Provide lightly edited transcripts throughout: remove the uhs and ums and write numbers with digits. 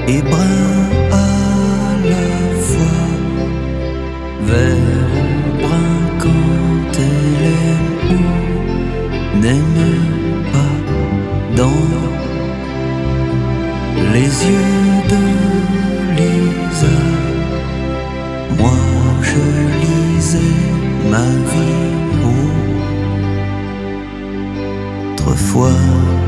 et brun à la fois, vert ou brun quand elle aime ou n'aime pas, dans les yeux de Lisa, moi je lisais ma vie autrefois.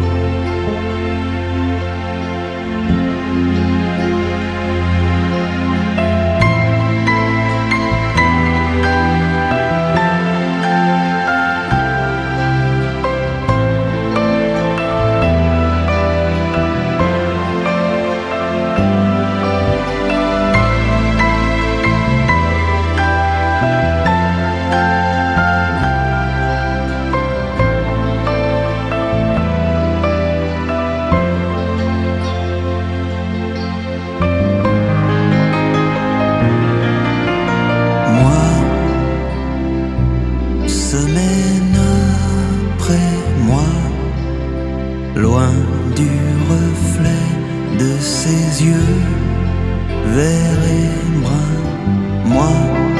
Semaine après mois, loin du reflet de ses yeux verts et bruns, moi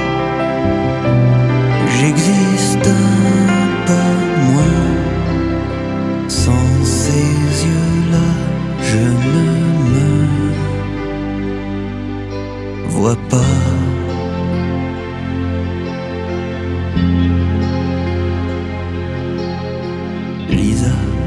j'existe un peu moins. Sans ces yeux-là, je ne me vois pas. Lisa.